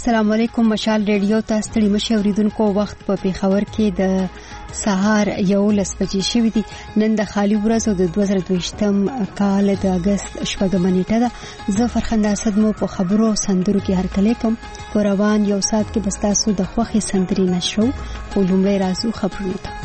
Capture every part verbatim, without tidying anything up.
السلام علیکم. مشال ریډیو ته ستړي مشه اوریدونکو. وخت په پیښور کې د سهار یولس بجې شوې دي. نن د خالي ورځ او د دوه زره دویشتم کال د اگست شپږمه نیټه ده. زه فرخنده اسد مو په خبرو او سندرو کې هرکلی کوم. په روان یو ساعت کې بس تاسو د خوښې سندرې نشرو. خو لومړی راځو خبرونو ته.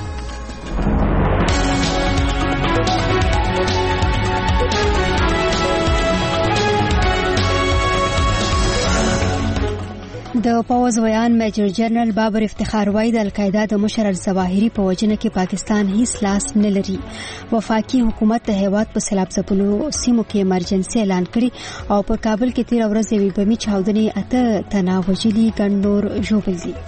د پوز ویان میجر جنرال بابر افتخار وایي د القاعده د مشر الظواهري په وجنه کې پاکستان هیڅ لاس نه لري. وفاقي حکومت د هیواد په سیلاب ځپلو سیمو کې ایمرجنسي اعلان کړي او په کابل کې تیر ورځ یوې بمي چاودنې اته تنه وژلي، ګڼ نور ژوبل دي.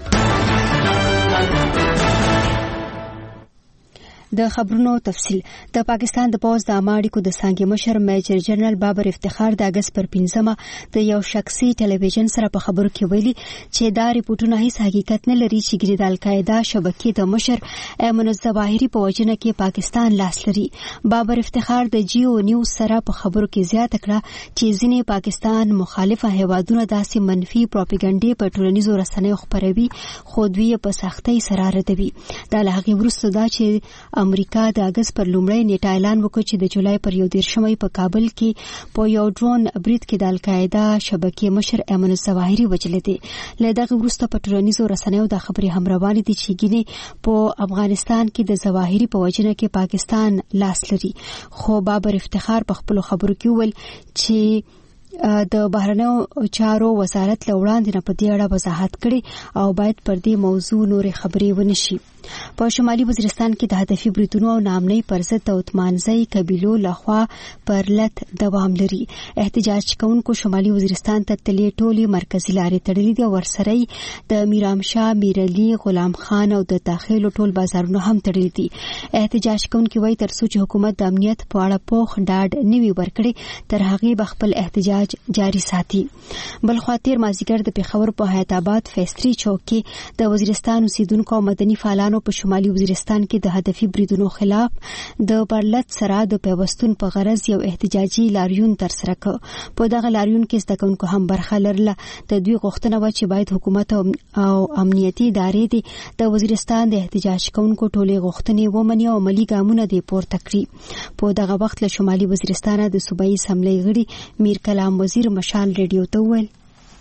د خبرونو تفصیل. د پاکستان د پوز د عامه اړیکو د څانګې مشر میجر جنرال بابر افتخار د اگست پر پنځمه د یو شخصي ټلویزیون سره په خبرو کې ویلي چې دا ریپورتونه هیڅ حقیقت نه لري چې ګری د القاعده شبکې د مشر ایمن الظواهري په وجنه کې پاکستان لاس لري. بابر افتخار د جیو نیوز سره په خبرو کې زیاته کړه چې ځینې پاکستان مخالفه هیوادونه داسې منفي پروپاګاندا په ټولنیزو رسنیو خپروي خو دوی په سختۍ سره ردوي. دا له هغې وروسته دا چې امریکا د اگست پر لومړۍ نیټه اعلان وکړ چې د جولای پر یو دیرشمې په کابل کې په یو ډرون برید کې د القاعده شبکې مشر ایمن الظواهري وژل دي. له دغه وروسته په ټولنیزو رسنیو د خبرې هم روانې دي چې ګینه په افغانستان کې د ظواهري په وجنه کې پاکستان لاس لري. خو بابر افتخار په خپل خبرو کې ویل چې د بهرنیو چارو وزارت له وړاندې نه په دې اړه وضاحت کړي او باید پر دې موضوع نورې خبرې ونشي. په شمالي وزیرستان کې د هدفي بریدونو او نامنۍ پر ضد د عثمانزۍ قبیلو لخوا پر لټ دوام لري. احتجاج کوونکو شمالي وزیرستان ته تللې ټولې مرکزي لارې تړلې دي او ورسره د میرامشاه، میرعلي، غلام خان او د داخلو ټول بازارونه هم تړلې دي. احتجاج کوونکي وایي تر څو چې حکومت د امنیت په اړه پوخ ډاډ نه وي ورکړي تر هغې به خپل احتجاج جاری ساتي. بل خوا تیر مازیګر د پېښور په حیات آباد فیستري چوک کې د وزیرستان اوسیدونکو او مدني فعالانو په شمالي وزیرستان کې د هدفي بریدونو خلاف د پرلط سره د پیوستون په غرض یو احتجاجي لاریون ترسره کړ. په دغه لاریون کې زده کوونکو هم برخه لرله. د دوی غوښتنه وه چې باید حکومت او امنیتي ادارې دي د وزیرستان د احتجاج کوونکو ټولې غوښتنې ومني او عملي ګامونه دې پورته کړي. په دغه وخت له شمالي وزیرستان د صوبایي اسمبلۍ غړي میر کلام وزیر مشال ریډیو ته وویل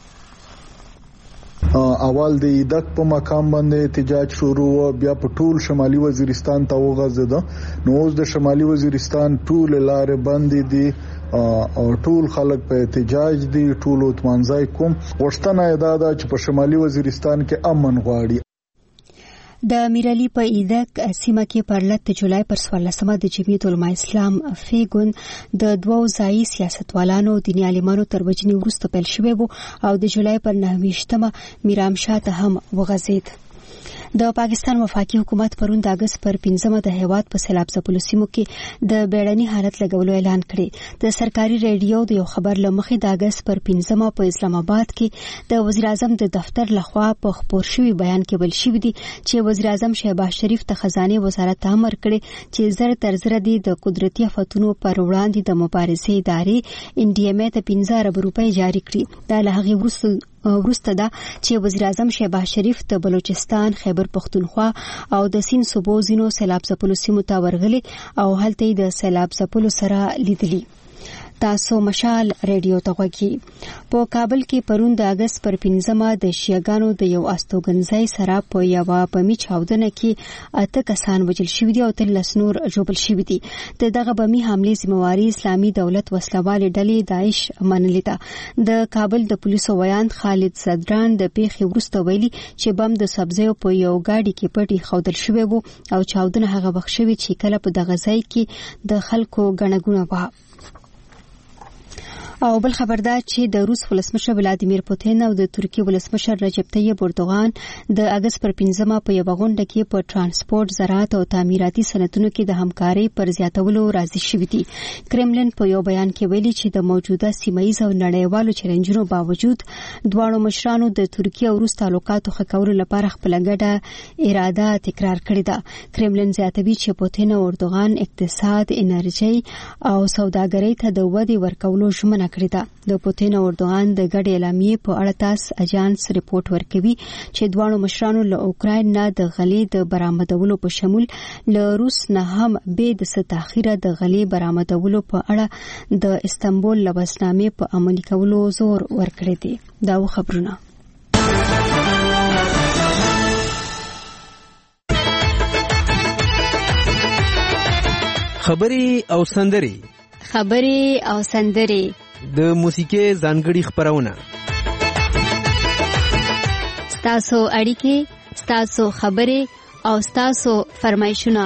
اول د ایدک په مقام باندې احتجاج شروع و، بیا په ټول شمالي وزیرستان ته وغځیده. نو اوس د شمالي وزیرستان ټول لارې بندې دي او ټول خلک په احتجاج دي. ټول عثمانزۍ کوم غوښتنه یې دا ده چې په شمالي وزیرستان کې امن غواړي. د میرعلي په ایدک سیمه کې پر لټ جولای پر څوارلسمه د جمعیت علماء اسلام فیګون د دوو ځایي سیاستوالانو دیني عالمانو تر وژنې وروسته پیل شوی و او د جولای پر نهه ویشتمه میرامشاه ته هم وغځېد. د پاکستان وفاقي حکومت پرون د اگست پر پنځمه د هیواد په سیلاب ځپلو سیمو کې د بیړني حالت لګولو اعلان کړی. د سرکاري ریډیو د یو خبر له مخې د اگست پر پنځمه په اسلام آباد کې د وزیر اعظم د دفتر لخوا په خپور شوي بیان کې ویل شوي دي چې وزیر اعظم شهباز شریف ته خزانه وزارت امر کړی چې زر تر زر د قدرتي آفتونو پر وړاندې د مبارزې ادارې ان ډي ام ای ته پنځه ارب روپۍ جاری کړي. دا له هغې وروسته وروسته دا چې وزیر اعظم شهباز شریف د بلوچستان، خیبر پختونخوا او د سیند صوبو ځینو سیلاب ځپلو سیمو ته ورغلي او هلته د سیلاب ځپلو سره لیدلي. تاسو مشال ریډیو ته غوږی. په کابل کې پرون د اگست پر پنځمه د شیعاګانو د یو استوګنځای سره په یوه بمي چاودنه کې اته کسان وژل شوي دي او اتلس نور ژوبل شوي دي. د دغه بمي حملې ذمہواري اسلامي دولت وسلوالې ډلې داعش منلې ده. د کابل د پولیسو ویان خالد صدران د پیښې وروسته ویلي چې بم د سبزیو په یو ګاډي کې پټ ایښودل شوی و او چاودنه هغه وخت شوې چې کله په دغه ځای کې د خلکو ګڼه ګوڼه وه. او بل خبر دا چې د روس ولسمشر ولادیمیر پوتین او د ترکیې ولسمشر رجب طیب اردوغان د اگست پر پنځمه په یوه غونډه کې په ترانسپورت، زراعت او تعمیراتي صنعتونو کې د همکارۍ پر زیاتولو راضي شوي دي. کرملن په یو بیان کې ویلي چې د موجوده سیمه‌ییز او نړیوالو چیلنجونو باوجود دواړو مشرانو د ترکیې او روس تعلقاتو ښه کولو لپاره خپله ګډه اراده تکرار کړې ده. کرملن زیاتوي چې پوتین او اردوغان اقتصاد، انرژي او سوداګرۍ ته د ودې ورکولو ژمنه کړې ده. د پوتین او اردوغان د ګډ اعلامیې په اړه تاس اجانس ریپورت ورکوي چې دواړو مشرانو له اوکراین نه د غلې د برآمدولو په شمول له روس نه هم به د ستاخیره د غلې برآمدولو په اړه د استنبول لوزنامې په عملي کولو زور ورکړی دی. دا خبرونه خبري او سندري خبري او سندري د موسیقي ځانګړي خبرونه ستاسو اړیکې ستاسو خبري او ستاسو فرمایشونه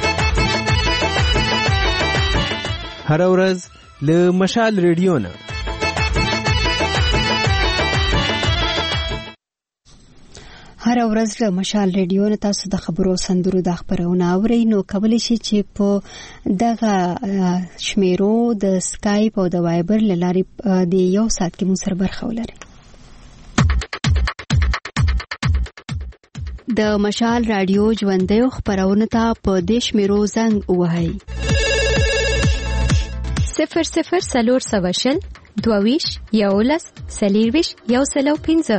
هر ورځ له مشال ریډیو نه هر ورځ له مشال ریډیو نه تاسو د خبرو سندرو د خبرونه اورئ. نو کولی شئ چې په دغه شمیرو د سکایپ او د وایبر له لارې د یو ساعت کې مو سره برخه ولرئ. د مشال رادیو ژوندۍ خبرونه ته په دې شمیرو زنګ ووهئ. صفر صفر څلور سوه شل دوه ویشت یولس څلېرویشت یو سل او پنځه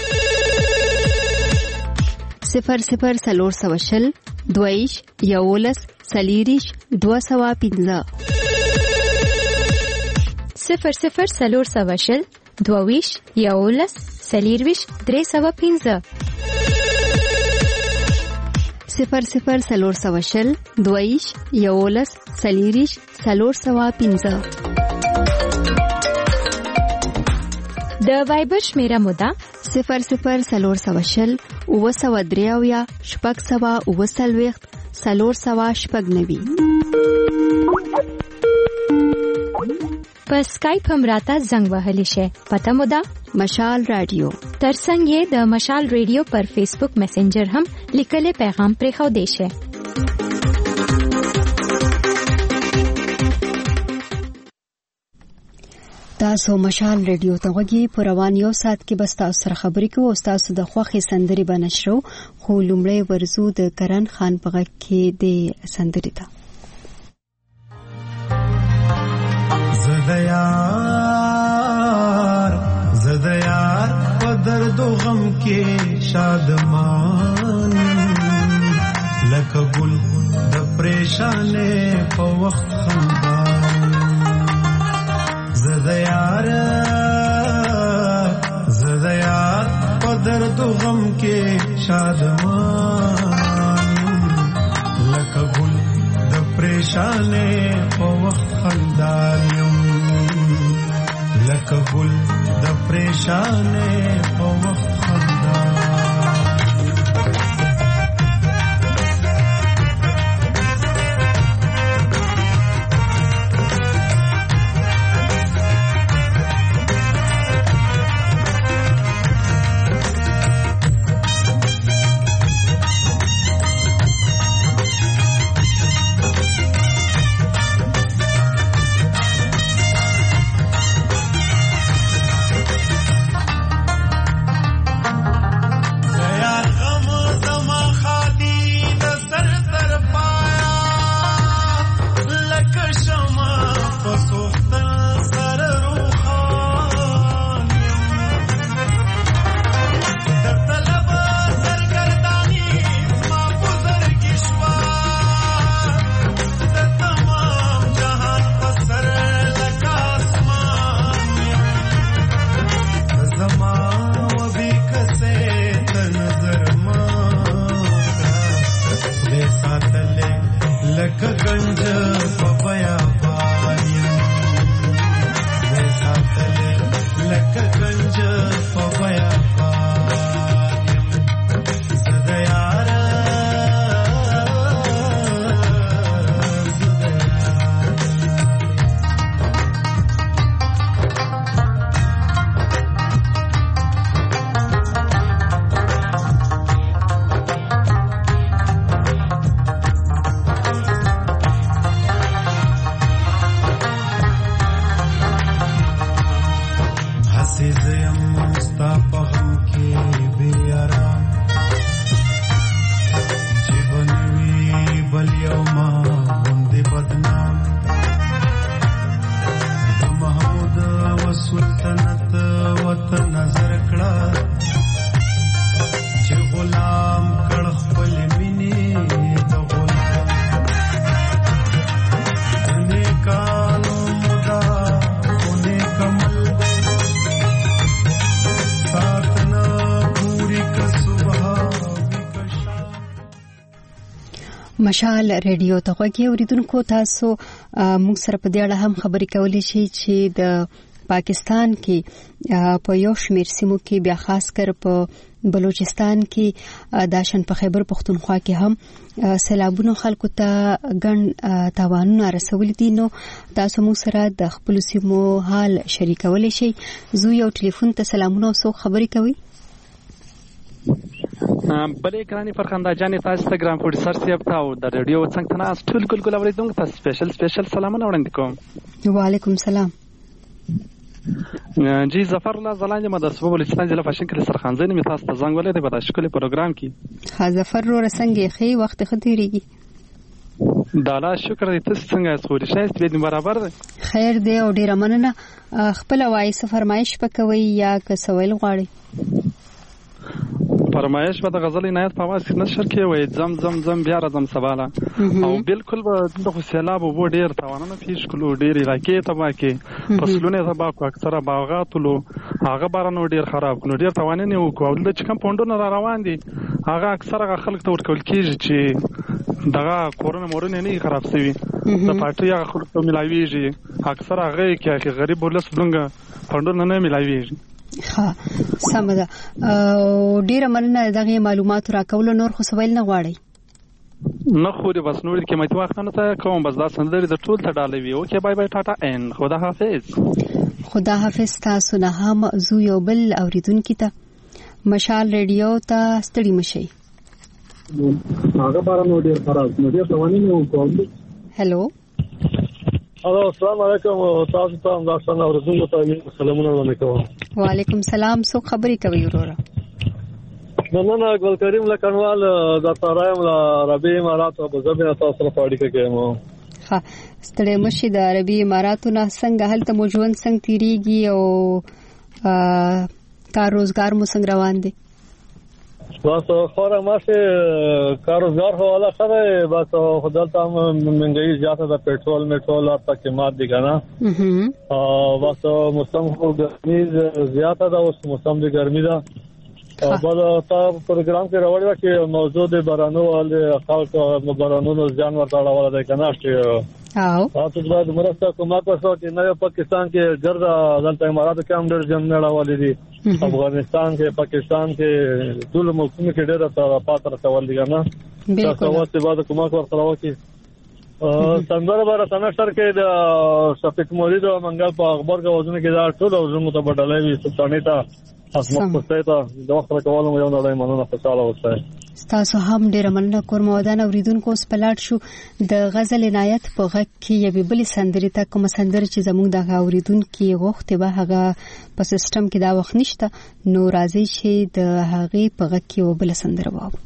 صفر صفر څلور سوه شل دوه ویشت یولس څلېرویشت دوه سوه پنځه صفر صفر څلور سوه شل دوه ویشت یولس څلېرویشت درې سوه پنځه صفر صفر څلور سوه شل دوه ویشت یولس څلېرویشت څلور سوه پنځه د وایبر شمیره موده صفر صفر څلور سوه شل اووه سوه درې اویا شپږ سوه اووه څلوېښت څلور سوه شپږ نوي په سکایپ هم راته زنګ وهلی شئ. پته مو ده مشال رادیو. ترڅنګ یې د مشال ریډیو پر فیسبوک میسنجر هم لیکلي پیغام پرېښودی شئ. تاسو مشال ریډیو ته غوږی په روان یو ساعت کې بس تاسو سره خبرې کوو او تاسو د خوښي سندري بنشرو. خو لومړی ورزو د کرن خان په غږ کې د سندري ته زدیار زدیار په درد او غم کې شادمان لکه ګل د پریشانې په وخت خندان زدیار زدیار په درد او غم کې شادمان لکه ګل د پریشانې په وخت خندان لکه ګل د پریشانې په وخت خندان مشال ریډیو ته غوږی اوریدونکو تاسو موږ سره په دې اړه هم خبرې کولې شي چې د پاکستان کې په یو شمېر سیمو کې بیا خاص کر په بلوچستان کې داشن په خیبر پختونخوا کې هم سیلابونو خلکو ته ګڼ تاوانونه رسولي دي. نو تاسو موږ سره د خپل سیمو حال شریکولی شئ. زه یو ټلیفون ته سلامونه او څوک خبرې کوي؟ بلې ګرانې فرخنده جانې تاسو ته ګران پروډوسر صاحب ته او د ریډیو څنګ ته ناست ټول ګلګل اورېدونکو ته سپیشل سپیشل سلامونه وړاندې کوم. وعلیکم سلام. جی ظفر الله زلان یم د صوبه بلوچستان ضلع فاشن کلی سرخانزین می تاسو ته زنګ ولې د په تاسو کلی پروګرام کې. ها ظفر رو رسنګي خې وخت خديريږي. دالا شکر دې تاسو څنګه اسوري شایست به برابر ده. خیر دی او ډیر مننه. خپل وایي فرمایش پکوي یا کسویل غواړي؟ فرمایش به د غزل عنایت په आवाज کې نشر کې وای زم زم زم بیا راځم سباله او بالکل به د سیلاب وو ډیر توانونه پیښ کړو ډیر علاقې تبا کې فصلونه تبا کو اکثره باغات لو هغه بارانو ډیر خراب کړو ډیر توانونه وکړو د چې کم پوندونه را روان دي هغه اکثره خلک ته ورکول کیږي چې دغه کورونه مورونه نه خراب شوی د پټي هغه خلک ته ملاویږي اکثره هغه کې غریب ولس بلنګ پوندونه نه ملاویږي. ها سمه ده. ډیره مننه دغه معلومات راکول. نور خو سوال نه غواړي؟ نه خو دې بس نور کې مې وخت نه ته کوم بس دا سندري د ټول ته ډالوي. اوکې بای بای ټاټا ان خدا حافظ. خدا حافظ. تاسو نه هم زو یو بل اوریدونکو ته مشال ریډیو ته ستړي مشي. هغه بارانو ډیر خراب نو ډیر توانې نو کوم. هالو الو السلام علیکم. تاسو ته هم ځان اوریدونکو ته سلامونه وکړم. وعلیکم سلام. څو خبرې کوي وروره؟ نن نه ګل کریم لکنوال د ترایم لا عربي امارات او ابوظبي تاسو سره اړیکه کوم. ها ستړي مشي د عربي اماراتو نه څنګه هلته مو ژوند څنګه تیریږي او کار روزګار مو څنګه روان دي؟ بس خورا ماشه کار روزګار حواله سره بس خدای ته منګي زیاته د پېټرول میټرول او قیمت دي کنه. او بس موسم خو ګرمي زیاته ده اوس موسم د ګرمي ده. او بل تاسو پروګرام کې راوړی و چې موضوع د بارانو ول خلکو بارانو ځان ورته راوړل دی کنه چې او تاسو باید مرسته کومه تاسو چې نه پاکستان کې ګرځا دلته امارات کې هم ډېر جن نه راوړل دي. افغانستان کې پاکستان کې ټول ملکونو کې ډېر پاتره راوړل دي کنه. تاسو ته باید کومه ورته راوړی. څنګه بار سمستر کې د شفیق مولید او منګل په اخبار کې وزن کې دا ټول وزن ته بدلای وي سلطانی ته اسمه پسته ته د وخت راکولم یو نه لای مننه خوشاله اوسه. تاسو هم ډیر مننه کوم ودان اوریدونکو سپلاټ شو د غزل عنایت په غږ کې یوه بل سندري ته کوم سندري چې زموږ د اوریدونکو غوښته به هغه په سیستم کې دا وخت نشته نو راځي چې د هغه په غږ کې یوه بل سندره وو.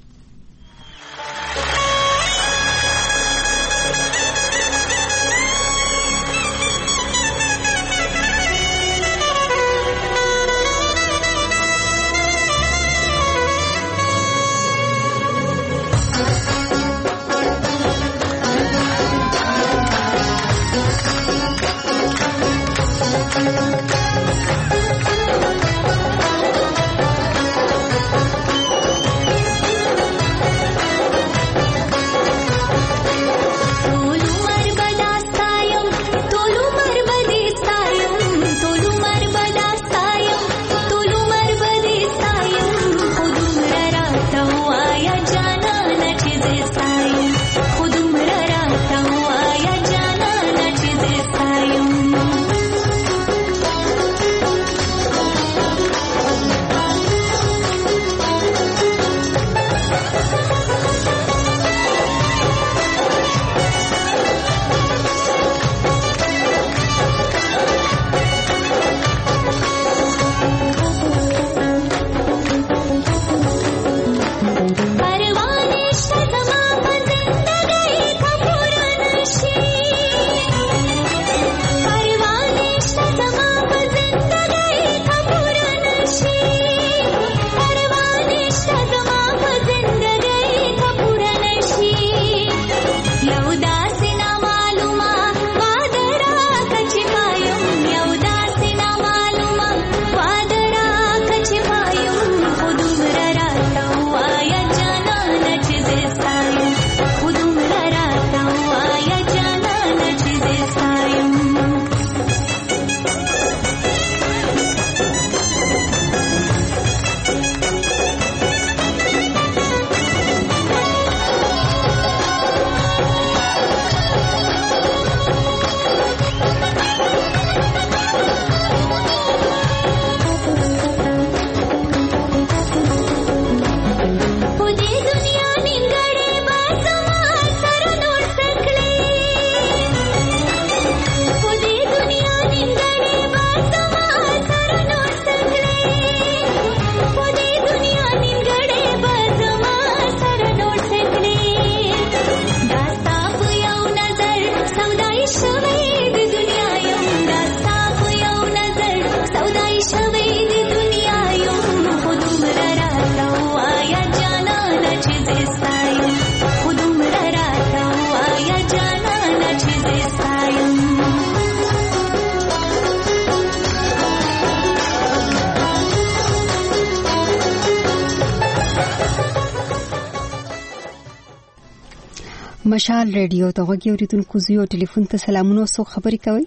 مشال ریډیو ته غوږی اوریدونکو زیو ټلیفون ته سلامونه سو خبري کوي.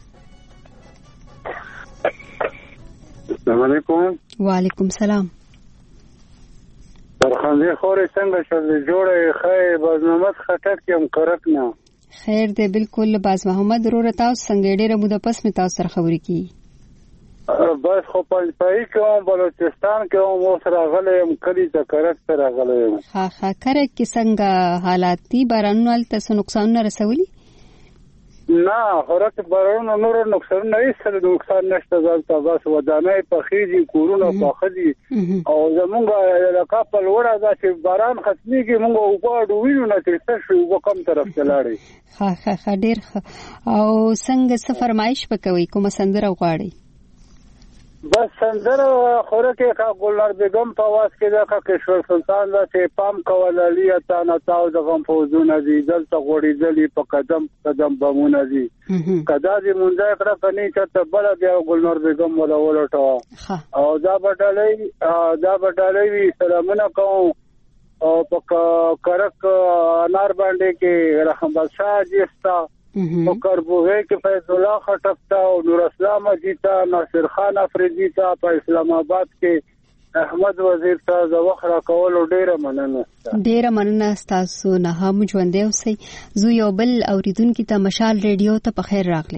السلام علیکم. وعلیکم سلام. درخانده خوري څنګه شول جوړه خای باز محمد خټک یم کرک نه. خیر دی بالکل باز محمد رو رتاو څنګه ډیره موده پس می تاسو سره خبري کی. بس خو پنځپای کوم بلوچستان کې هم اوسره غلې کلی ته کرک سره غلې. ها ها کرک کې څنګه حالات دي بارانونه تاسو نقصان نه رسولي؟ نه خورک بارانونه نور نقصان نه هیڅ نقصان نشته ځلته بس ودانۍ پخېږي کورونه پخېږي او زمونږ علاقه په لوړه ده چې باران ختميږي موږ وګاډو وینو نه چې څه شو کوم طرف چلاړي. ها ها ها ډېر او څنګه څه فرمایش وکوي کوم سندره غواړي؟ بس سندره خورکه کا ګلنار بیگم په واس کې دا کا کشور سلطان دا چې پام کول علی تا نه تاو د غم فوزونه دي دلته غوړي ځلې په قدم قدم بمونه دي کدا دې مونږه کړه کني چې بل بیا ګلنار بیگم ولا ولټو او دا بټالې دا بټالې وی سلامونه کوم او په کرک انار باندې کې رحم بادشاہ جستا او کربوغه کې فیض الله خټکتا او نور اسلام جیتا ناصر خان افریدی تا په اسلام آباد کې احمد وزیر تا د وخره کول ډیره مننه ډیره مننه تاسو نه هم ژوند دی اوسئ. زو یو بل اوریدونکو ته مشال ریډیو ته په خیر راغلی.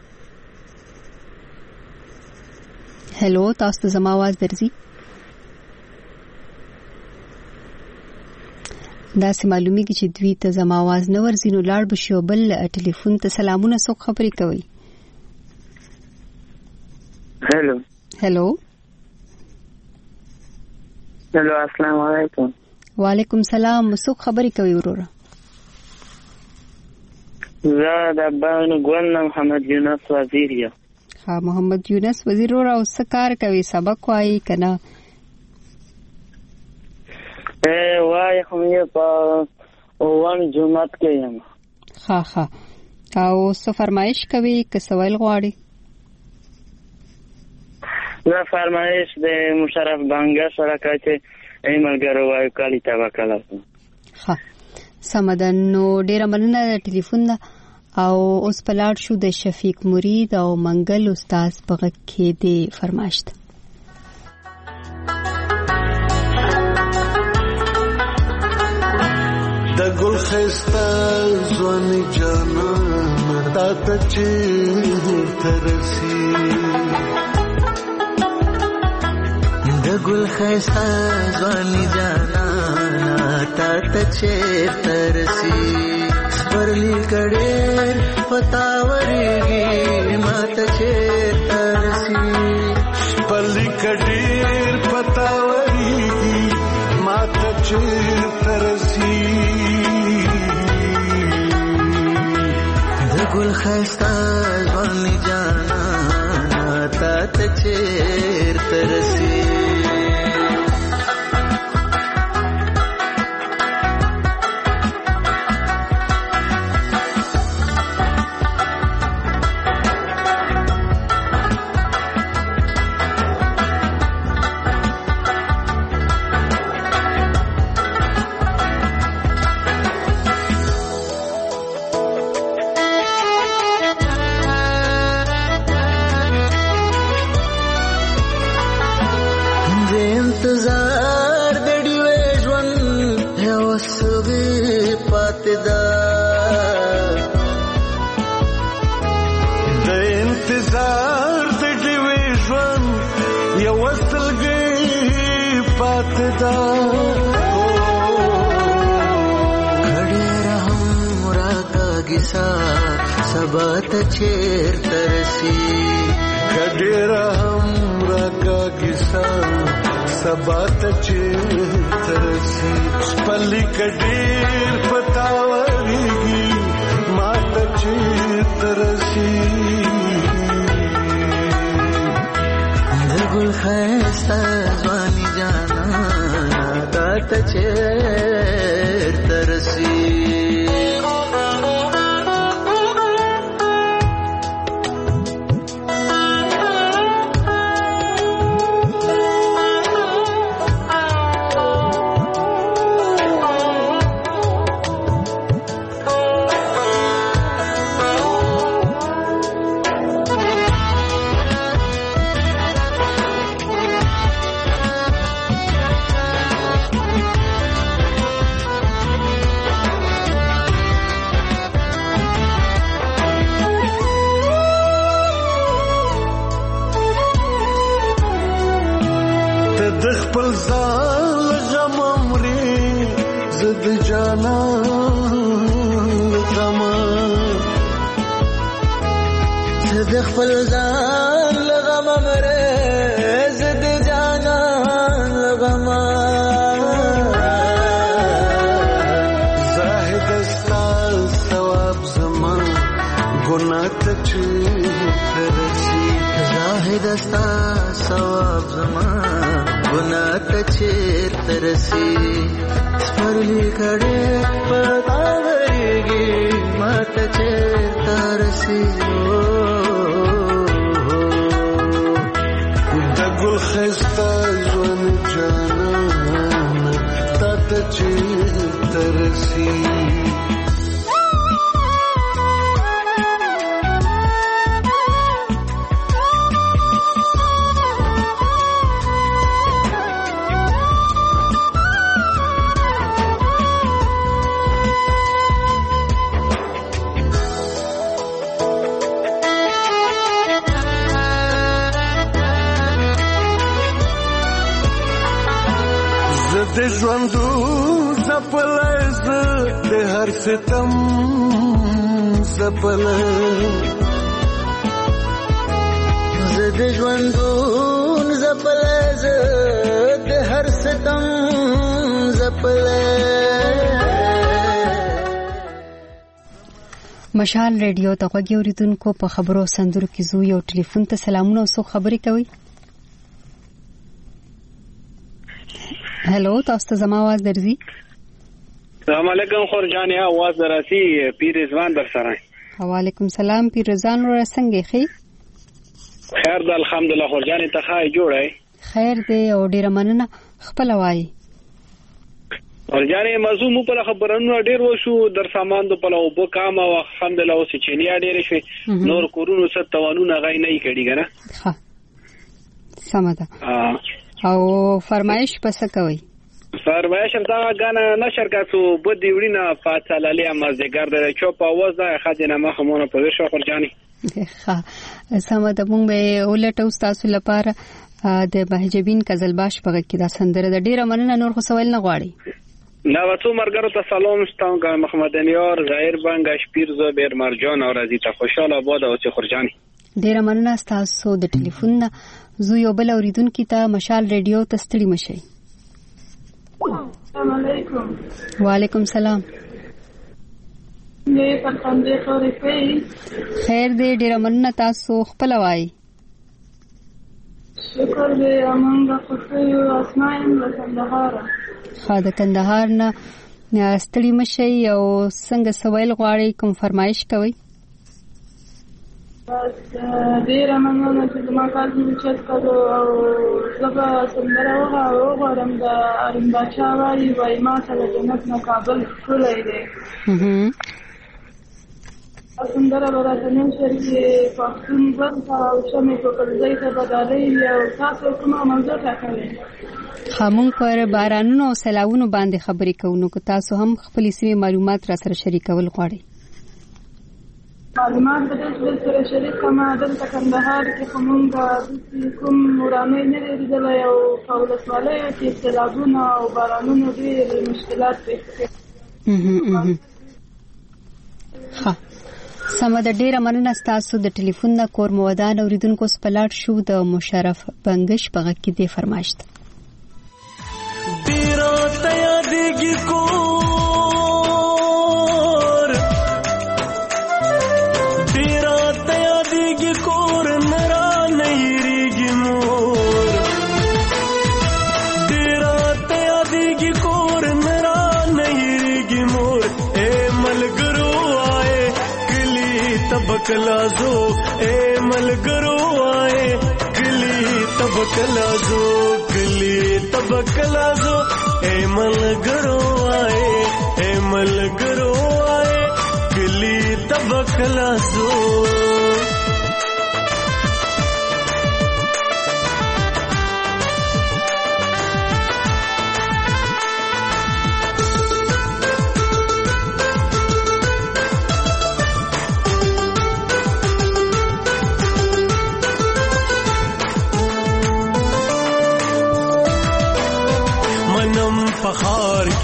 هلو تاسو ته زما आवाज درځي؟ دا سه معلومیږي چې دوی ته زما आवाज نه ورځي نو لاړ بشو بل ټلیفون ته سلامونه سو خبري کوي. هلو هلو هلو السلام علیکم. وعلیکم سلام سو خبري کوي وروره. زه د باندې ګل محمد یونس وزیر یم. ها محمد یونس وزیر وروره او څه کار کوي سبق وایي کنه؟ اے وای خو یې په وان جمعات کې یم. ها ها او څه فرمایش کوي که سوال غواړي؟ دا فرمایش د مشرف بانګا سره کوي چې ایملګرو وای کالی تا وکاله. ها سمدن نو ډیره مننه ټلیفون دا او اوس پلاړ شو د شفیق مرید او منګل استاد په کې دی فرمایش. د ګل خستا ځواني جانا تا ته چې ترسي د ګل خستا ځواني جانا تا ته چې ترسي پرلی کړي پتاوري ما ته چې ترسي پرلی کړي پتاوري ما ته چې ترسي ګل خستا ځواني جانا تا ته چیر ترسي سبات چیر ترسی کډیر هم راکا کیسا سبات چیر ترسی پلی کډیر پتاوريږي مات چیر ترسی دګل خستا ځواني جانا تا چیر ترسی خپل ځان غم مري زد جانان غم زد خپل ځان غم مري زد جانان غم زاهد استا ثواب زمان ګناه ته ترسي زاهد استا ثواب زمان ګناه ته ترسي سپرلی کړه پتاوريږي ماته ترسي د ګل خستا ژوند جانان ته ترسي د ژوندو زپلز د هر ستم زپل ز د ژوندو زپلز د هر ستم زپل مشال ریډیو ته غوږی اوریدونکو په خبرو سندرو کې زو یو ټلیفون ته سلامونه او سو خبرې کوي. هلو تاسو ته زما आवाज درځي؟ السلام علیکم خورجان یا आवाज دراسي پیر رضوان در سره. وعلیکم سلام پیر رضوان ور څنګه خې؟ خیر د الحمدلله خورجان ته خای جوړای. خیر دې او ډیر مننه خپل وای. خورجان موضوع مو په خبرونو ډیر وشو در سامان د په لو بو کام او الحمدلله اوس چینیا ډیر شي نور کورونو ست توانونه غي نه کړي کنه. ها سمه ده. او فرمایش پس کوي فرمایش دا غانا نشر کاسو بده وړینا فاصله مازدګر د چوپ आवाज دا خدینه مخمونه په وشو خورجاني ښه سمه ده مونږ به ولټو تاسو لپاره د بهجبین کزلباش په کې دا سندره د ډیره مننه نور خو سوال نه غواړي نو وڅو مرګرو ته سلام ستاسو ګان محمد انیار ظاهر بنګ شپیر زبیر مرجان او رضی ته خوشاله آباد او چې خورجاني ډیره مننه تاسو د ټلیفون نه زو یو بل اوریدونکو ته مشال ریډیو ته ستړي مشي. السلام علیکم. وعلیکم سلام. نه په باندې خوري پي خیر دې ډیره مننه تاسو خپل وای. شکر دې امانګه خوشو اسماعیل له کندهار. خا د کندهار نه ستړي مشي او څنګه سوال غواړي کوم فرمایش کوي؟ بس ډیر مننه چې ما کار دې چت کړو او زبا سندره وغه وغورم د ارم بچا وای وای ما سره جنت نه کابل ټولې دي هم سندره ورته نن شرکې پښتون ځان او شمه په کلځای ته بدلې او تاسو کومه موضوع راکړئ. خامون پر بارانونو او سیلاوونو باندې خبرې کوو کو تاسو هم خپل سیمه معلومات را سره شریکول غواړئ. معلومات د دې سره شریک کما د کندهار کې کومه کوم ورانه نه لري او فولسواله کې سیلابونه او بارانونو ډېر مشکلات دي. ها سمه د ډیره مننه تاسو د ټلیفون نه کور مودان اوریدونکو سپلاټ شو د مشرف بنگش په کې دی فرمایشت. تیرا تیا دیږي کور تیرا تیا دیږي کور نرا نه یریږي مور تیرا تیا دیږي کور نرا نه یریږي مور اے ملګرو آئے کلی تبکلازو اے ملګرو آئے کلی تبکلازو کلی تبکلازو اے ملګرو آئے اے ملګرو آئے کلی تبکلازو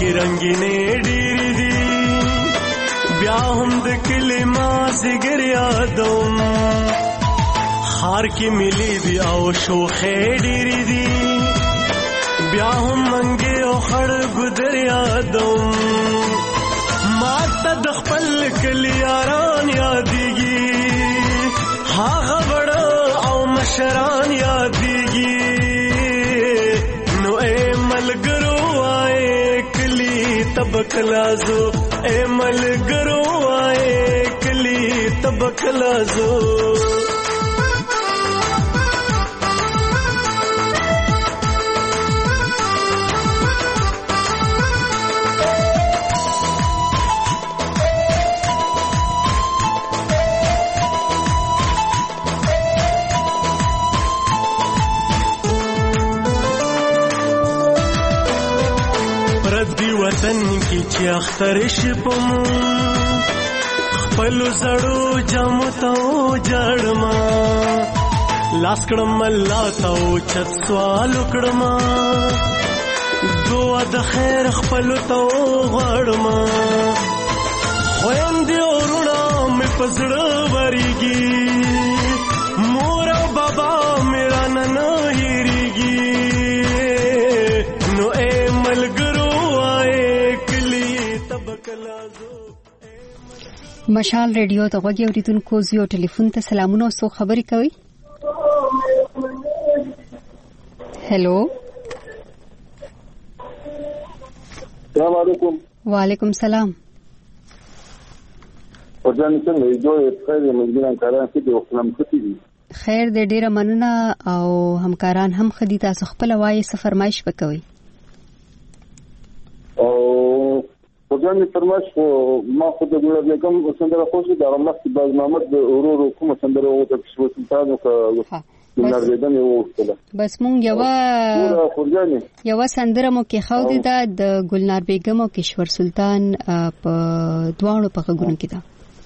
کې رنگینې ډېرې دي بیا هم د کلي مازدیګر یادوم خار کې ملي دي او شوخې ډېرې دي بیا هم منګې او خړ ګودر یادوم ما ته د خپل کلي یاران یادېږي هغه بړه او مشران یادېږي نو اے ملګرو آئے کلی تبکلازو اے ملګرو آئے کلی تبکلازو وطن کی چې اختر شپم خپل زړو جامو ته جړما لاس کړم الله ته چت سوال کړم دعا د خیر خپل ته غړما خويندې ورونه مې پزړه وريږي مور او بابا میرا نن هېریږي نو اے ملګرو مشال ریډیو ته غوږی اوریدونکو زیو ټلیفون ته سلامونه او سو خبري کوي هلو السلام علیکم وعلیکم سلام ورځان څنګه یو خیر مزګران کاران چې د خپلم ختی دي خیر دې ډیره مننه او همکاران هم خدي تاسو خپل وایي سفرمایش وکوي او ورځان فرمایش ما خو د ګل بیگم سندره خوشي د رحمت باز محمد اورورو کوم سندره او د شپو سلطان او ګلناردن یو وختله بس مونږ یو یو سندره مو کې خو دي د ګلنار بیگم او کشور سلطان په دوانو په غوږونو کې ده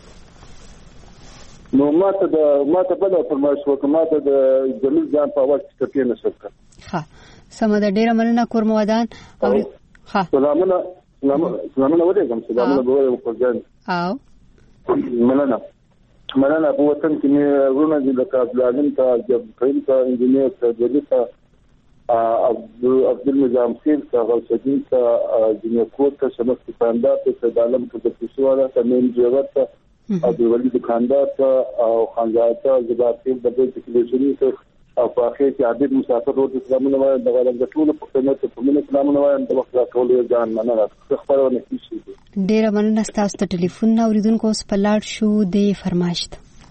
نو ماته د ماته بل فرمایش وکړه ماته د جمیل جان په وخت کې کېنه شکر ها سم د ډیره مننه کوم ودان او ها سلامونه سلامونه ولېږم سلامونه به وکړم ځان او مننه مننه په وطن کې مې ورونه دي د کابلالین ته جب کریم ته انجینیر ته جدي ته عبد عبد النظام خیر ته غوث الدین ته جنکو ته شمس دکاندار ته د عالم ته د پښواله ته مين جوړ ته او د ولی دکاندار ته او خانزاد ته زباتین د دې تکنالوژي ته او په اخر کې عادت مسافر ورته سلامونه وایم د غوړم د ټول په خدمت ته په سلامونه وایم د وخت راکول یو ځان مننه خبرونه کیږي ډیره مننه تاسو ته ټلیفون اوریدونکو اوس په لاړ شو د فرمایش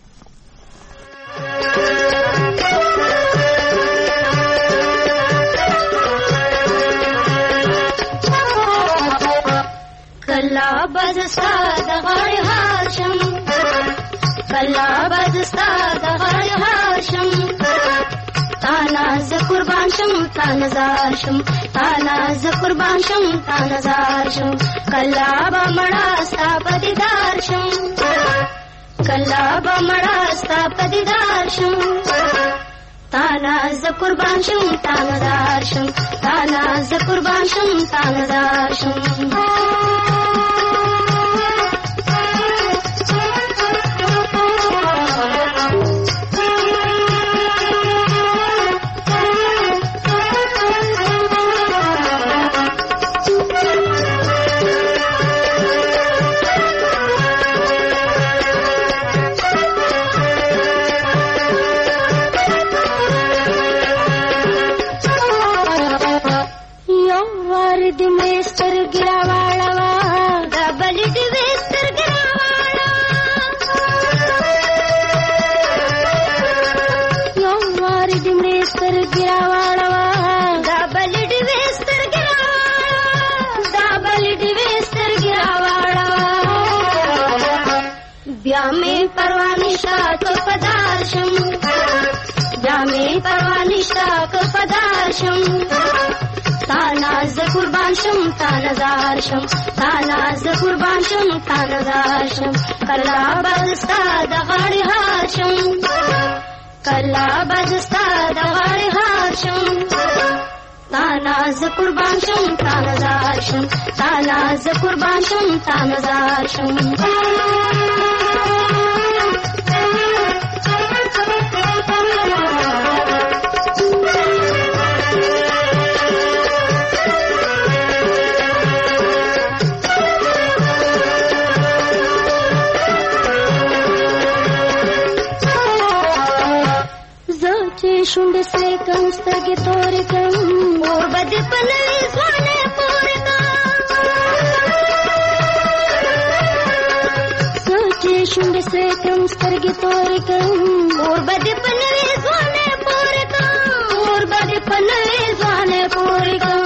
کلا بزستا د غړ هاشم کلا بزستا د غړ هاشم تانا ز قربان شم تانا زار شم تانا ز قربان شم تانا زار شم کلا با مړا ستا پدیدار شم کلا با مړا ستا پدیدار شم تانا ز قربان شم تانا زار شم تانا ز قربان شم تانا زار شم تانا ز قربان شم تانا زار شم تانا ز قربان شم تانا زار شم کلا بزستا د غړ هاشم کلا بزستا د غړ هاشم تانا ز قربان شم تانا زار شم تانا ز قربان شم تانا زار شم شونډ سے کم سترګې تورې کم اور بدې پنلې ځوانې پورې کم سوچې شونډ سے کم سترګې تورې کم اور بدې پنلې ځوانې پورې کم اور بدې پنلې ځوانې پورې کم.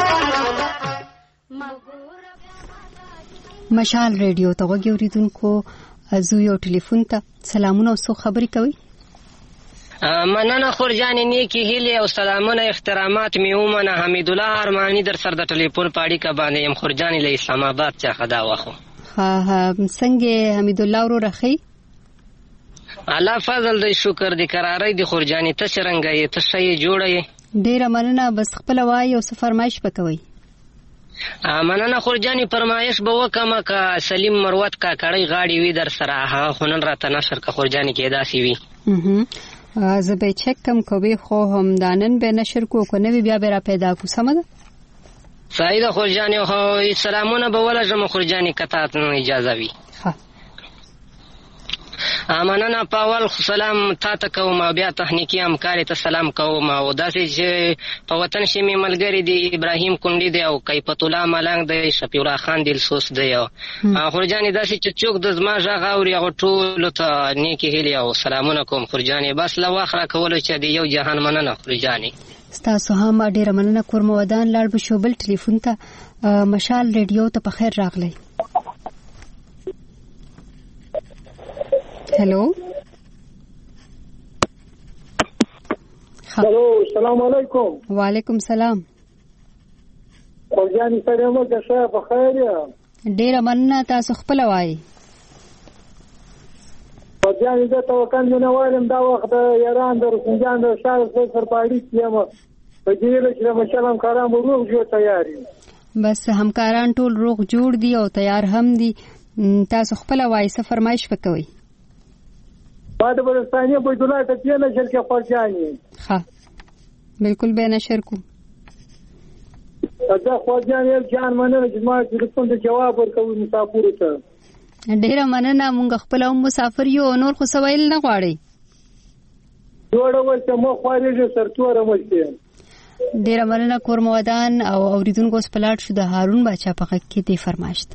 مشال ریډیو ته غوږی اوریدونکو ازو یو ټلیفون ته سلامونه او څو خبرې کوي. مننه خورجانې نیکی هیلې او سلامونه احترامات مې ومنه. حمید الله ارماني در سره د ټلیفون په اړیکه باندې یم خورجانې له اسلام آباد څخه دا وخو. ها ها څنګه حمید الله ورو رخی؟ الله فضل دی شکر دی قرارې دی خورجانې ته څنګه یې ته صحیح جوړه یې؟ ډیره مننه بس خپل وای او څه فرمایش وکوي. مننه خورجانې فرمایش به وکم که سلیم مروت کا کړی غاړي وی در سره هغه خنن راته نشر کا خورجانې کې داسي وی. زه به چک کم کوي خو هم دانن به نشر کو کو نوی بیا به را پیدا کو سمده. صحیح ده خورجانې خو سلامونه به ولا جمع خورجانې کته اجازه وی. ها مننه پاول سلام تا ته کوم بیا تخنیکی همکاري ته سلام کوم او داسې چې په وطن شي می ملګری دی ابراهیم کونډي دی او کیفت الله ملنګ دی شفیع الله خان دلسوس دی او خورجانې داسې چې څوک د زما ژغ اوري او ټول ته نیکی هیلې او سلامونه کوم خورجانې بس لا واخره کولو چې دی یو جهان مننه خورجانې. ستاسو هم ډیره مننه کوم ودان لاړ بشو بل ټلیفون ته مشال ریډیو ته په خیر راغلی. Hello hello السلام علیکم. وعلیکم السلام. خورجانې سره مو د ښه په خیر یا ډیره مننه تاسو خپل وای. خورجانې د توکل نه وایم دا وخت ایران د رسنجان د شهر سر پاړی کیما په دې له چې مشالم کارام روغ جوړ تیاری بس همکاران ټول روغ جوړ دي او تیار هم دي. تاسو خپل وای څه فرمایش وکوي. بعد بلستانی عبد الله ته نه نشر کې خورجانې ها بالکل به نشر کو دا خورجانې جان مننه چې ما ټلیفون ته جواب ورکوي مسافر ته ډیره مننه مونږ خپل هم مسافر یو نور خو سویل نه غواړي جوړه ورته مو خارجه سرتوره مشته. ډیره مننه کورمودان او اوریدونکو سپلاټ شو د هارون بچا په حق کې دی فرمایشت.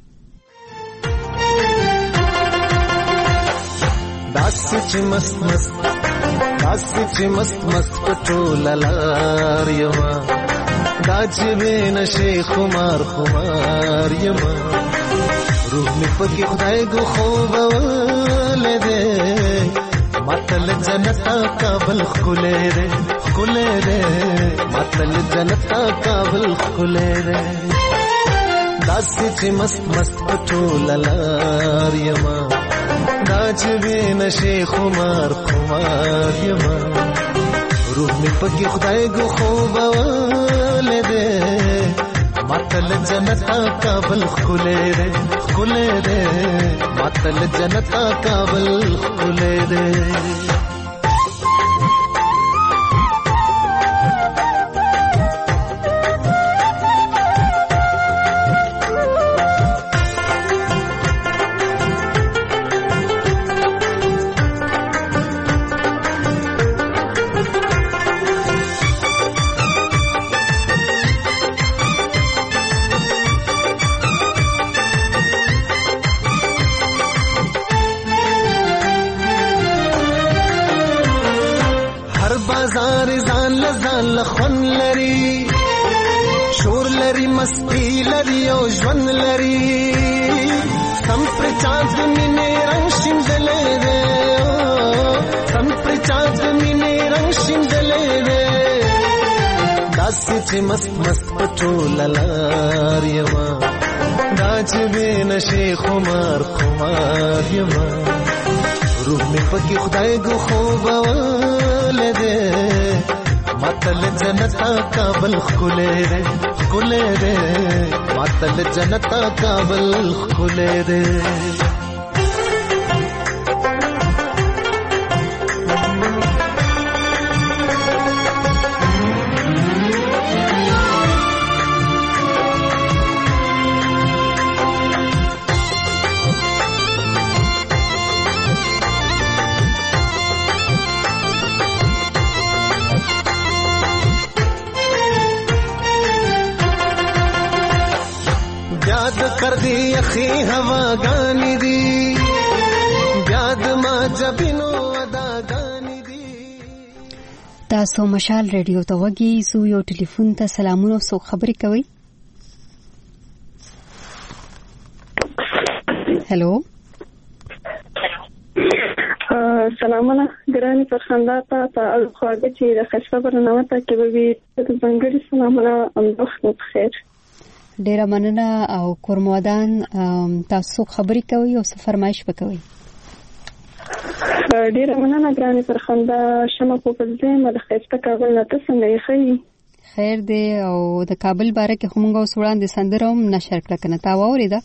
داس چې مست مست داس چې مست مست پټول لار یما دا چې وین شي خمار خمار یما روح می پکې خدای کو خوب ولده ماتل جنتا کابل خله ره خله ره ماتل جنتا کابل خله ره داس چې مست مست پټول لار یما ناچ بھی نشے خمار خمار یما روح می پکی خدای گو خوب والے دے ماتل جنتا کابل خلے دے خلے دے ماتل جنتا کابل خلے دے. لخون لري شور لري مستی لري او ژوند لري سم پر چاند مینې رنگ شیندلې ده سم پر چاند مینې رنگ شیندلې ده داسې چې مست مست پټول لار یما دا چې به نشي خمار خمار یما روح می پکې خدای ګو خوب ولده ماتل جنتا کابل خولے رے خولے رے ماتل جنتا کابل خولے رے कर दी अखी हवा गानी दी याद मा जबिनो अदा गानी दी تاسو مشال رادیو ته وګي سو یو ټلیفون ته سلامونه سو خبرې کوي. هلو سلامونه ګراني فرخنده ته ته خواږه چې د خشبه برنامه ته کې به وي ځنګړي سلامونه امدوخت بخیر. ډیره مننه او کورمودان تاسو خبرې کوي او څه فرمایش وکوي. ډیره مننه ګراني فرخنده شمه په پزې مله خسته کابل نه ته څنګه یې خي خیر دی او د کابل باره کې همغه وسوړاندې سندروم نشر کړه کنه تا ووري دا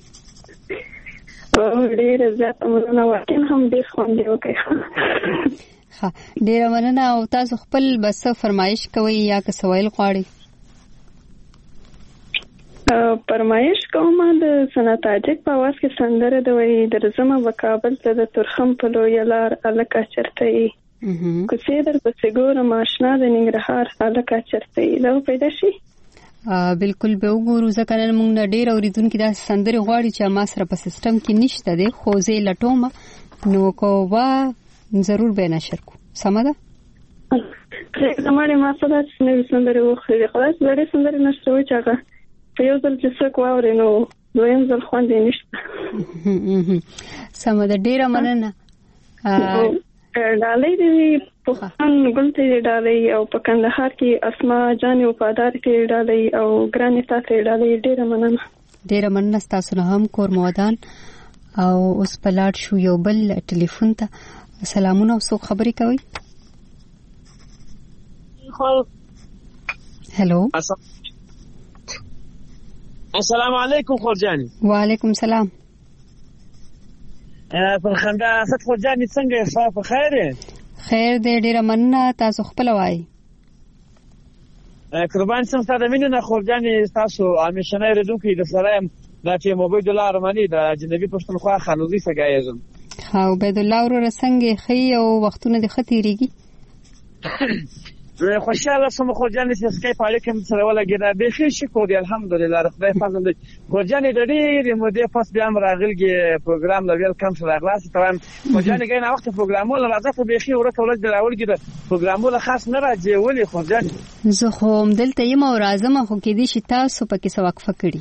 ډیره زیات مننه واکین هم دې خوندې وکړه. ها ډیره مننه او تاسو خپل بس فرمایش کوي یا که سوال غواړي. فرمایش کوم د سناتاجک په واس کې سندره د وی درځمه وکابل ته د ترخم په لوی لار الکا چرته ای کوڅې در په سګور ماشنا د ننګرهار الکا چرته ای دا پیدا شي. بالکل به وګورو ځکه نن موږ ډیر اوریدونکو دا سندره غواړي چې ما سره په سیستم کې نشته دی خو زه لټوم نو کوه ضرور به نشر کو سم ده. زموږه ما سره نوې سندره وخوري خلاص ډېر سندره نشته چاغه په یو ځل چې څوک واوري نو دویم ځل خوندې نشته. سم ده ډیره مننه. ډالۍ دی په خان ګلته ډالۍ او په کندهار کې اسما جان وفادار کې ډالۍ او ګرانې تاسو ډالۍ ډیره مننه. ډیره مننه تاسو نه هم کورمودان او اوس پلاټ شو یو بل ټلیفون ته سلامونه او څوک خبرې کوي. هلو السلام علیکم خورجانی. وعلیکم السلام. فرخنده اسد خورجانی څنګه یې په خیر یې؟ خیر دې ډیره مننه تاسو خپل وایي. قربان سم ستاسو مینه نه خورجانی تاسو همیشنه ردونکو د سرایم د چې عبید الله ارمنی د جنبی پښتونخوا خانوزي سګایزم. ها عبید الله ور څنګه خي او وختونه د خطیریږي. خوشاله سم خورجانی چې سکای په اړه کوم سره ولګیدا به خیر شکر دی الحمدلله خدای فضل دی. خورجانی د دې مودې پس بیا راغلګي پروګرام لا ویلکم سره غلاس تمام خورجانی غوښنه وخت پروګرامو لا راځه به خیر ورته ولګ دراولګي د پروګرامو له خاص نه راځي ولې خورجانی زه خو دلته یم او راځم خو کې دي چې تاسو پکې څه وقفه کړی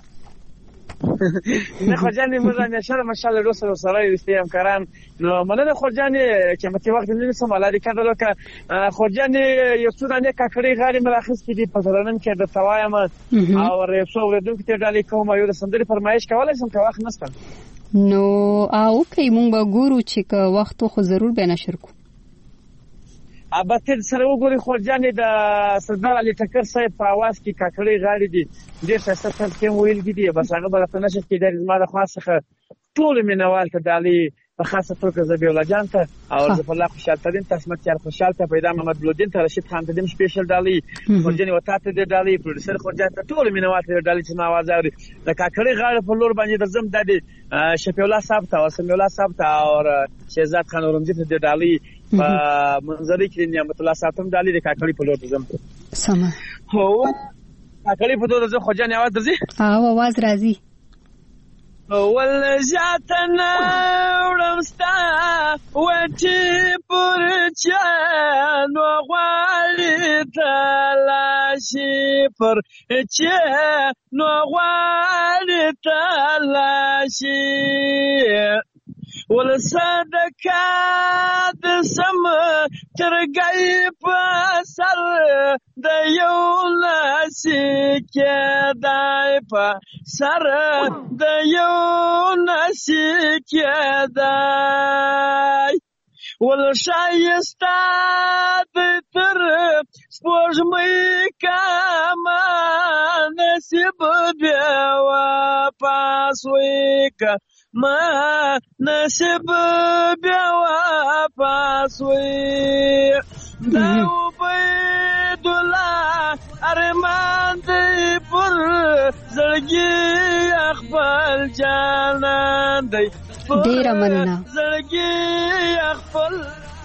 نه خورجانی موږ نه شر ماشاءالله روسه سره استیم کاران نو مننه خورجانی چې متي وخت نه سم ولادي کړه لکه خورجانی یو څو دانه ککړې غاړي مراخص کې دي په ځلنن کې د توایم او ریسو ورډو کې ډالې کوم یو د سندري فرمایش کولای سم که وخت نشته نو او کې مونږ به ګورو چې که وخت خو ضرور به نشر کو. البته سره وګوري خورجانی د سردار علي ټکر صاحب په आवाज کې ککړې غاړي دي ډېر څه څه کوم ویل دي بس هغه به په نشه کې د زما د خاصه ټول مینوال ته دالي په خاصه توګه زبیح الله جان ته او زف الله خوشحال ترين تسمت یار خوشحال ته پیدا محمد بلودین ته رشید خان ته دیم سپیشل دالي خورجانی وتا ته د دالي پروډوسر خورجان ته ټول مینوال ته دالي چې ما आवाज اوري د ککړې غاړي په لور باندې د زم د شفیع الله صاحب ته او سمیع الله صاحب ته او شهزاد خان اورمجی ته د دالي په منځري کې نعمت الله صاحب ته دالي د ککړې په لور زم سم هو ککړې په لور زه خورجان आवाज درځي او आवाज راځي ول جاتنا ورمستا وچی پر چانو غواړي تلاشي پر چانو غواړي تلاشي ول صدقه د سم ترګي په سر د یو ناسي کې دای په سر د یو ناسي کې دای ول شایسته د تر سپوږمۍ کما نصیب بیا واپس وی کما نصیب بیا واپس وی دا عبید الله ارمان دی پر زړګي خپل جانان دی ډیره مننه زړګي خپل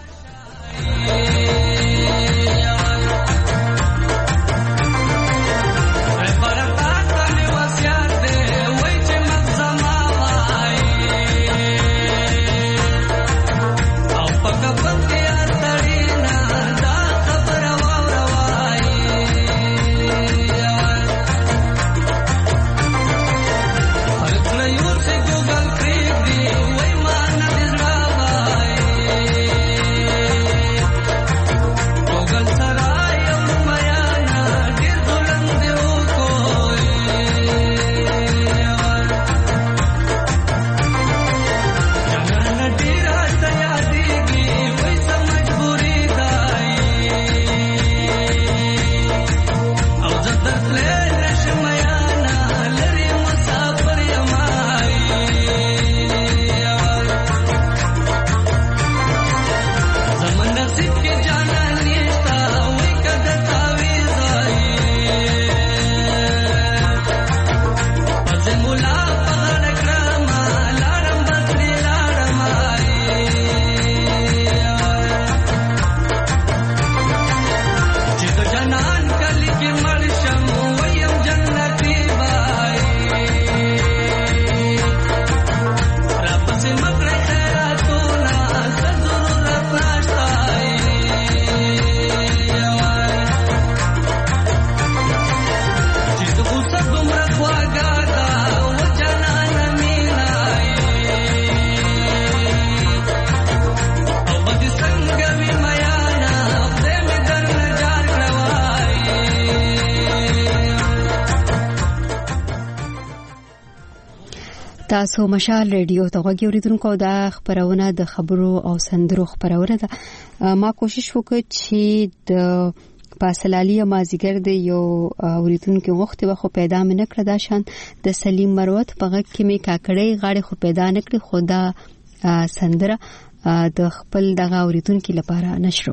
تاسو مشال ریډیو ته غوږی اوریدونکو دا خبرونه د خبرو او سندرو خبرونه ده. ما کوشش وکړ چې د پاسلالي مازیګر د یو اوریدونکو وخت به خو پیدا مې نکړه دا شان د سلیم مروت په غږ کې مې کاکړې غاړي خو پیدا نکړي خدا سندره د خپل دغه اوریدونکو لپاره نشرو.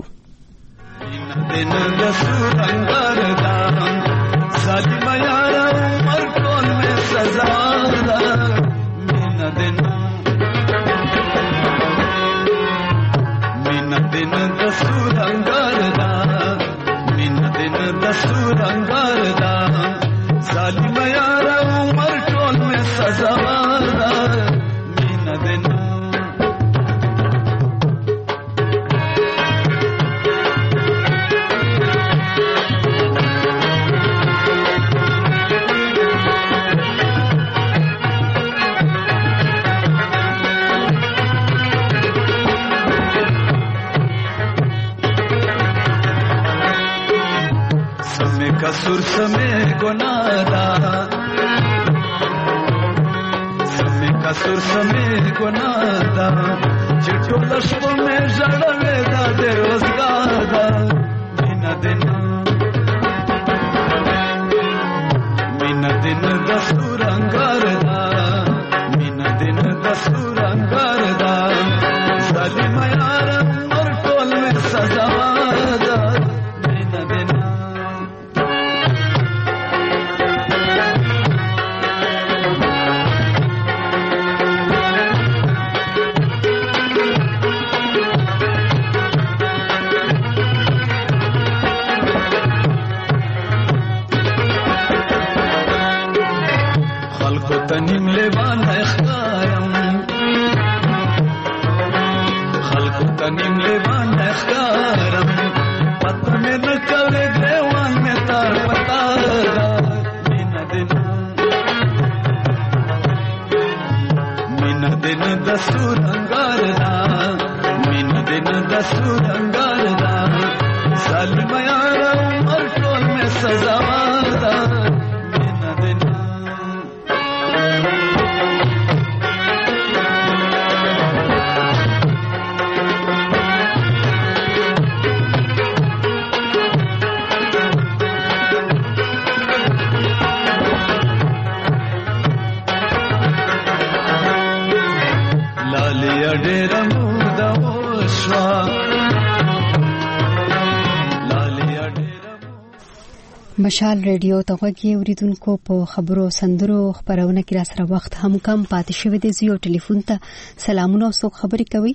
دین د سورنګار دا سلیم یار عمر ټول مې سزا ده مینا دین مینا دین د سورنګار دا مینا دین د سورنګار دا سلیم یار عمر ټول مې سزا ده مینا دین कसूर समय गुनाह दा समय कसूर समय गुनाह दा चिट्ठो लश्म में जड़वे दा दे रोजगार दा मीना दिन मीना दिन दस्तूर अंगार दा मीना दिन दस्तूर अंगार दा जालिम यार और टोल में सजा दा मीना दिन تنیم لیوان اختارم خلق تنیم لیوان اختارم پتہ میں نہ کرے گریوان میں تار پتا مینا دن مینا دن دستور انگار دا مینا دن دستور انگار دا ظالم یار عمر ٹول میں سزا دا مینا دن ډېر موده وشوه مشال ریډیو ته غوږی اوریدونکو په خبرو سندرو خبرونه کې را سره وخت هم کم پاتې شوی دی. زیو ټلیفون ته سلامونه او څوک خبرې کوي؟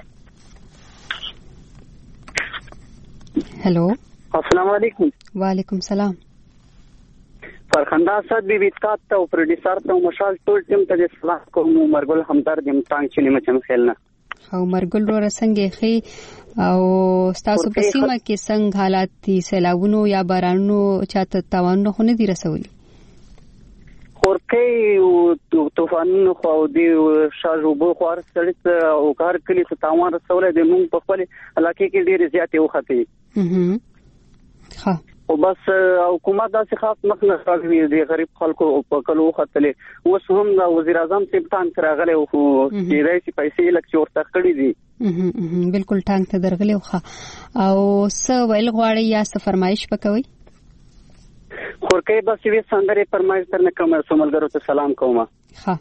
هلو السلام علیکم. وعلیکم سلام. فرخنده اسد بی بی تات ته او پروډوسر ته مشال ټول ټیم ته سلام کوم. مرګل همدرد یم تانګ چنی مچم خلنه او مرګل رو رسنګي خي او تاسو په سیمه کې څنګه حالات دي؟ سیلابونو یا بارانونو چاته تاوانونه خو نه دي رسولي؟ خورکې او طوفانونو خو دی شاجو بو خور سړی او کار کلی ته تاوان رسولې د موږ په خپل علاقې کې ډېر زیاتې وختي. هم ها او بس حکومت داسې خاص مخ نه راغلی دی غریب خلکو په کلو خطلې. اوس هم د وزیر اعظم سپتان راغلی او چې رئیس پیسې لکه ورته کړی دي. بالکل ټانک ته درغلی خو او څه ویل غواړي یا څه فرمایش وکوي؟ خورکې بس وی سندرې فرمایش تر نه کوم سملګرو ته سلام کوم. ها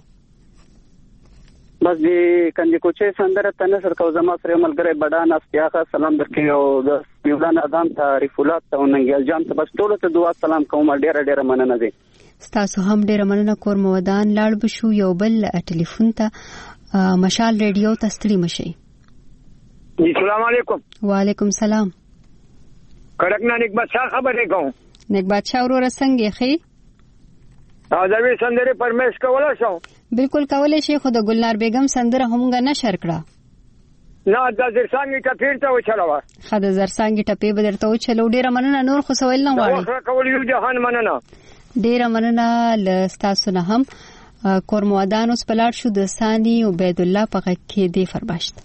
بس دې کنده کوچې سندره تنه سر کو زما سره ملګری بډان استیاخه سلام درکې او د پیولان اذان تعریف ولات او ننګل جان ته بس ټول ته دعا سلام کوم. ډېر ډېر مننه دي. تاسو هم ډېر مننه کور مودان لاړ بشو. یو بل ټلیفون ته مشال ریډیو ته ستړي مشي. جی السلام علیکم. وعلیکم سلام. کڑکنا نیک بادشاہ خبرې کوم. نیک بادشاہ ورور څنګه خي؟ او دا وی سندره پرمیش کوله شو؟ بالکل کولای شي. خو د ګلنار بیگم سندره همغه نشر کړه. نه د زرسانګي ټپیر ته وچلوه. خا د زرسانګي ټپې بدرته وچلو. ډیره مننه. نور خو سوال نه غواړي. واخره کول یو جهان مننه. ډیره مننه لستاسو نه هم. کورموادان اوس پلاړ شو د ثانی عبید الله په غږ کې دی فرماشت.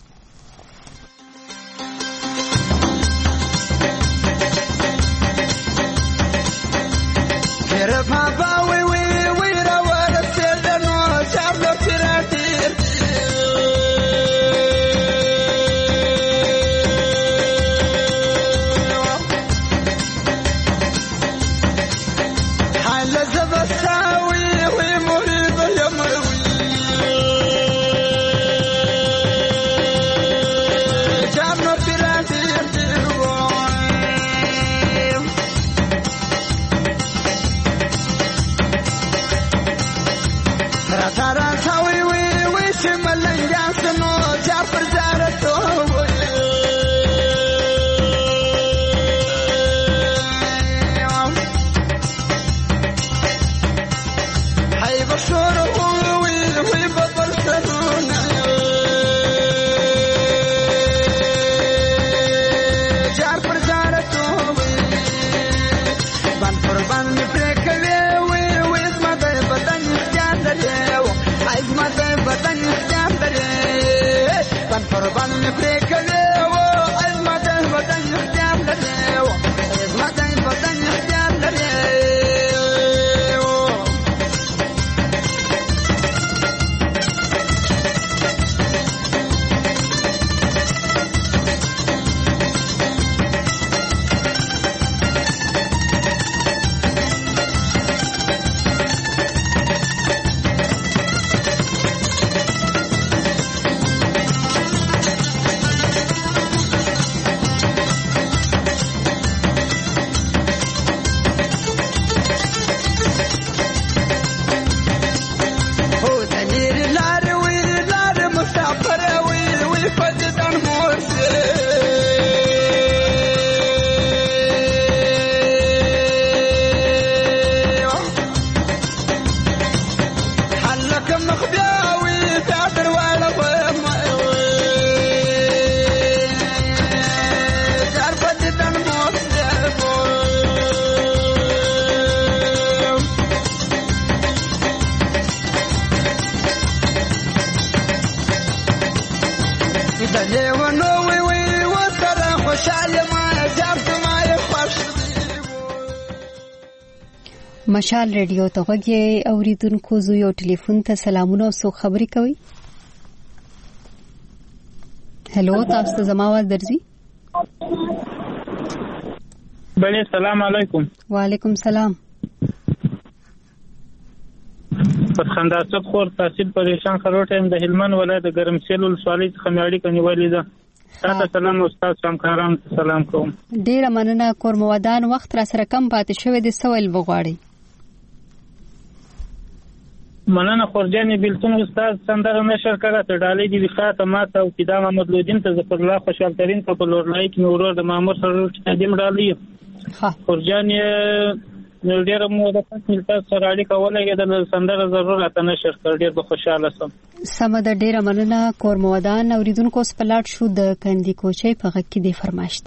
مشال ریډیو ته غوږی اوریدونکو زو یو ټلیفون ته سلامونه او څوک خبرې کوي؟ هلو تاسو ته زما आवाज درځي؟ بله سلام علیکم. وعلیکم سلام. فتخندا صاحب خور تحصیل پریشان خروټ هم د هلمند ولایت د ګرمسیل ولسوالۍ څخه مې اړیکه نیولې ده. تاسو سلام استاد همکاران سلام کوم. ډیره مننه کورمودان وخت را سره کم پاتې شوی د سوال وغواړي. مننه خورجانې بیلتون استاد سندره نشر کړه ته ډالۍ دی وخاته ماته او کدا محمد لودین ته ظفر الله خوشحال ترين په لورلای کې نورور د مامور سره تقدیم ډالۍ. ها خورجانې ډیره مو د خپل سره اړیکه ولګې د سندره ضرورت نشر کړ ډیر به خوشاله سم. سم د ډیره مننه کورمودان اوریدونکو سپلاټ شو د کندي کوچي په غږ کې دی فرمایشت.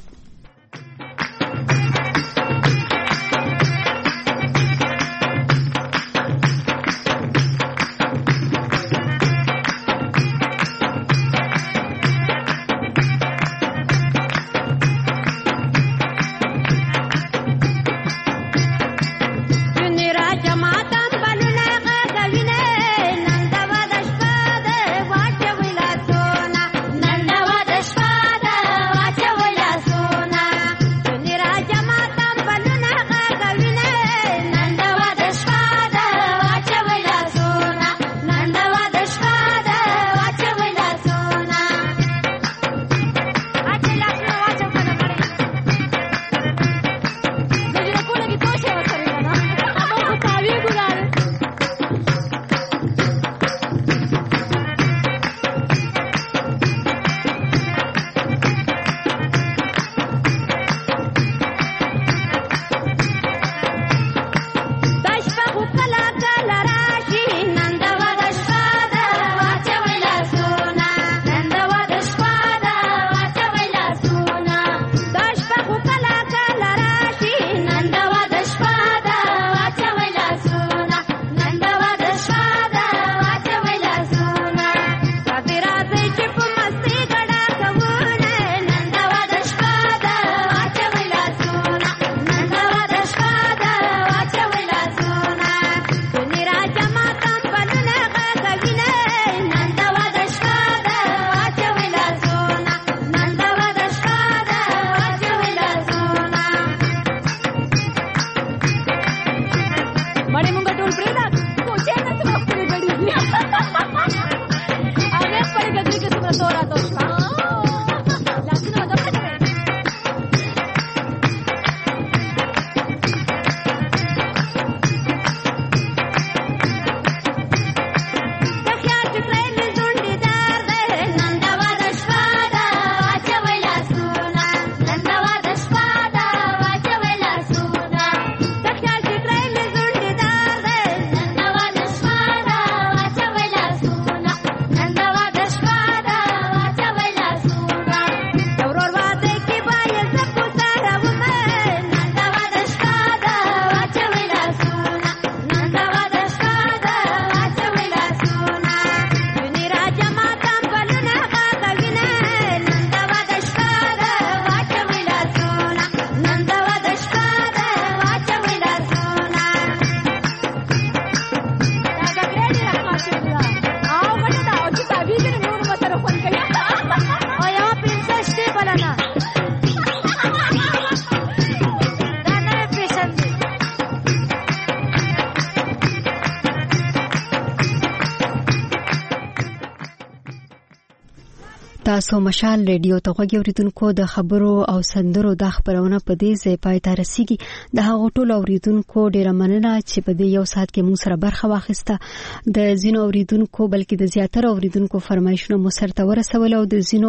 تاسو مشال ریډیو ته غوږی اوریدونکو د خبرو او سندرو د خبرونه په دې ځای پای ته رسیدي. د هغو ټولو اوریدونکو ډیره مننه چې په دې یو ساعت کې موږ سره برخه واخیسته. د زینو اوریدونکو بلکې د زیاتره اوریدونکو فرمایشونه مو سره ورسول او د زینو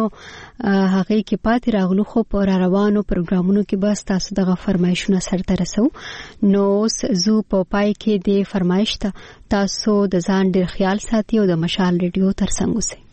هغه کې پاتې راغلو خو په روانو پروګرامونو کې بس تاسو دغه فرمایشونه سره رسو. نو زو په پای کې د فرمایش ته تاسو د ځان ډیر خیال ساتي او د مشال ریډیو ترڅنګ اوسئ.